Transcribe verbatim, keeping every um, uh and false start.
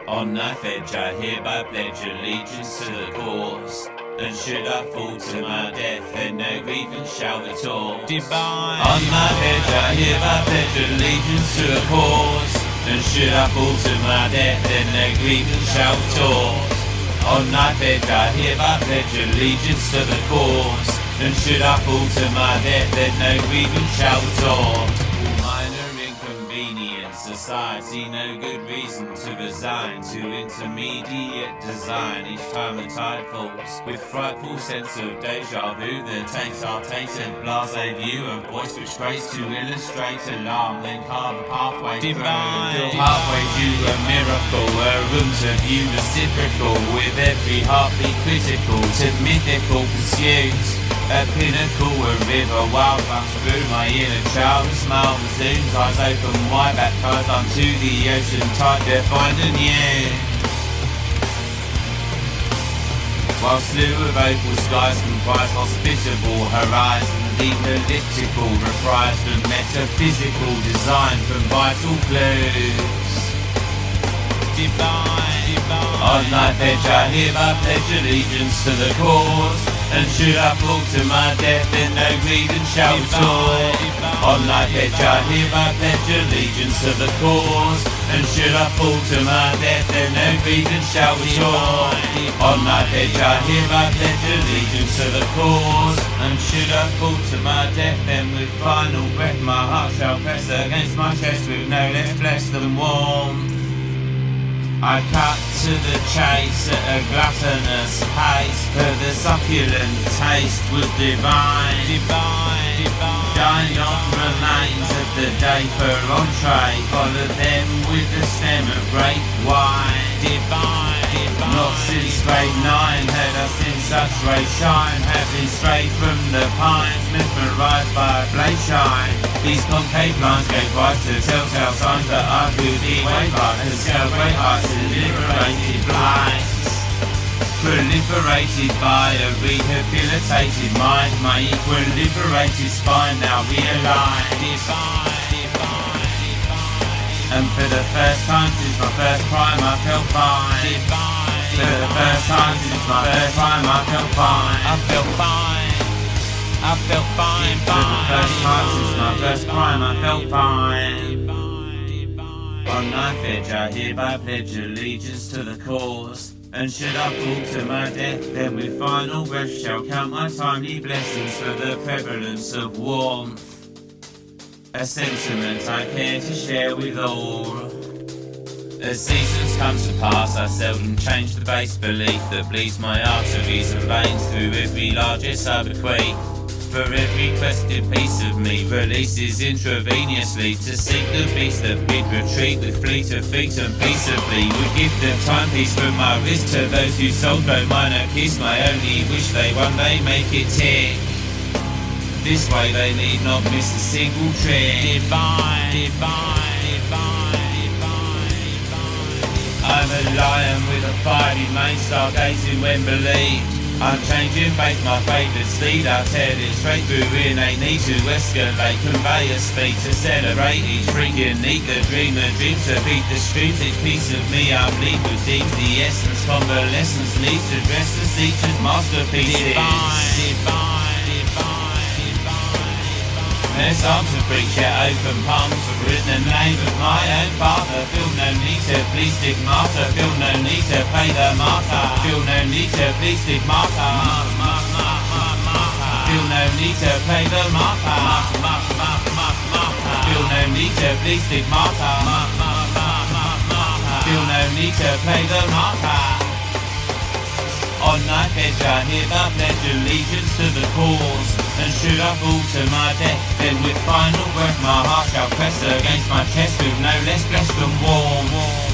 On knife edge I hereby pledge allegiance to the cause, and should I fall to my death, then no grievance shall retort. Divine. On knife edge I hereby pledge allegiance to the cause, and should I fall to my death, then no grievance shall retort. On knife edge I hereby pledge allegiance to the cause, and should I fall to my death, then no grievance shall retort. All minor inconvenience, society no good reason to resign to intermediate design each time the tide falls. With frightful sense of deja vu, the takes are tainted, blasé view of voice which grace to illustrate alarm, then carve a pathway Divine. through, halfway to a miracle, a room to view reciprocal, with every heartbeat critical to mythical pursuits. A pinnacle, a river, wild runs through my inner child. A smile resumes, eyes open wide, baptized unto the ocean tide, defined anew. While slew of opal skies comprise hospitable horizon, deep elliptical, reprised from metaphysical design from vital clues. Divine, divine. On knife edge I hereby pledge allegiance to the cause, and should I fall to my death, then no grievance shall retort. On knife edge I hereby pledge allegiance to the cause, and should I fall to my death, then no grievance shall retort. On knife edge I hereby pledge allegiance to the cause, and should I fall to my death, then with final breath my heart shall press against my chest with no less flesh than warmth. I cut to the chase at a gluttonous pace, for the succulent taste was divine. Divine, divine. Dined on remains of the day for entree, followed them with the stem of grape wine. Divine, divine. Not since grade nine had I seen such ray shine, having strayed from the pines, mesmerised by blaze shine. These concave lines gave rise to telltale signs that I could be waved by, to scale great heights and liberated blights. Proliferated by a rehabilitated mind, my equilibrated spine now realigned. Divine, divine, divine. And for the first time since my first crime I felt fine. Divine, For the first time since my first crime I felt fine. I felt fine. I felt fine, For the first time since my fine. first crime I felt fine. Divine, divine. On knife edge I hereby pledge allegiance to the cause, and should I fall to my death, then with final breath shall count my timely blessings for the prevalence of warmth. A sentiment I care to share with all. As seasons come to pass, I seldom change the base belief that bleeds my arteries and veins through every largesse I bequeath. For every quested piece of me releases intravenously to seek the beast that bid retreat with fleet of feet and peaceably would give the timepiece from my wrist to those who sold no minor kiss. My only wish they one day make it tick. This way they need not miss a single trick. Divine, divine, divine, divine, divine. I'm a lion with a fiery mane, stargazing when believed. I'm changing fate, my favourite steed. I tear it straight through innate need to escalate, convey a speed to celebrate each freaking need. The dream, the dream to beat the streams. Each piece of me I bleed with deep. The essence, convalescence needs to dress the teacher's masterpieces. Divine, divine, divine, divine. There's arms to preach, yet open palms have written the name of my own father. Feel no need to please stigmata, feel no need to pay the martyr. Feel no need to please stigmata, feel no need to play the martyr. Feel no need to please stigmata, feel no need to play the martyr. On knife edge I hereby pledge allegiance to the cause, and should I fall to my death, then with final breath my heart shall press against my chest with no less flesh than warm.